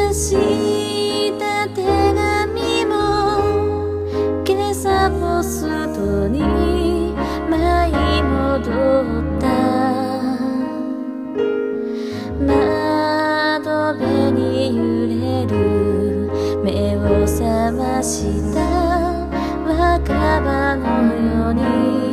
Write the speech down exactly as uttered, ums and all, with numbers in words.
した手紙も今朝ポストに舞い戻った。窓辺に揺れる目を覚ました若葉のように